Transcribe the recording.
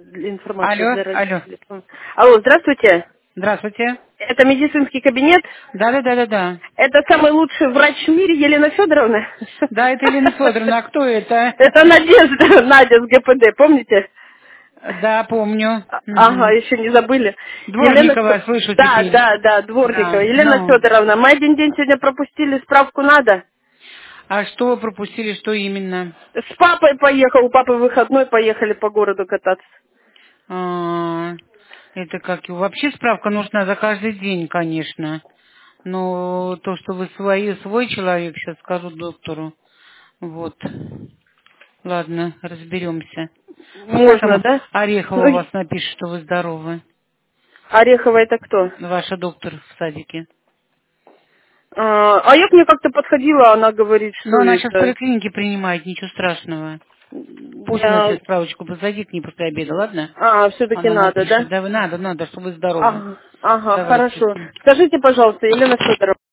Информация Алло, для алло. родителей. Алло, здравствуйте. Здравствуйте. Это медицинский кабинет. Да. Это самый лучший врач в мире, Елена Федоровна. Да, это Елена Федоровна. А кто это? Это Надежда, Надя с ГПД, помните? Да, помню. Ага, Мгм. еще не забыли. Дворникова слышу Да, теперь. Дворникова. Да, Елена ну. Федоровна, мы один день сегодня пропустили, справку надо. А что вы пропустили, что именно? С папой поехал, у папы выходной, поехали по городу кататься. А, это как? Вообще справка нужна за каждый день, конечно. Но то, что вы свой человек, сейчас скажу доктору. Вот. Ладно, разберемся. Пускай Можно, там да? Орехова у Ой, вас напишет, что вы здоровы. Орехова это кто? Ваша доктор в садике. А я к ней как-то подходила, она говорит, Но что она сейчас в это... поликлинике принимает, ничего страшного. Пусть она Я... себе справочку позади к ней после обеда, ладно? все-таки Она надо, напишет. да? Да, надо, что вы здоровы. Ага, Давайте. хорошо. Скажите, пожалуйста, Елена Федоровна,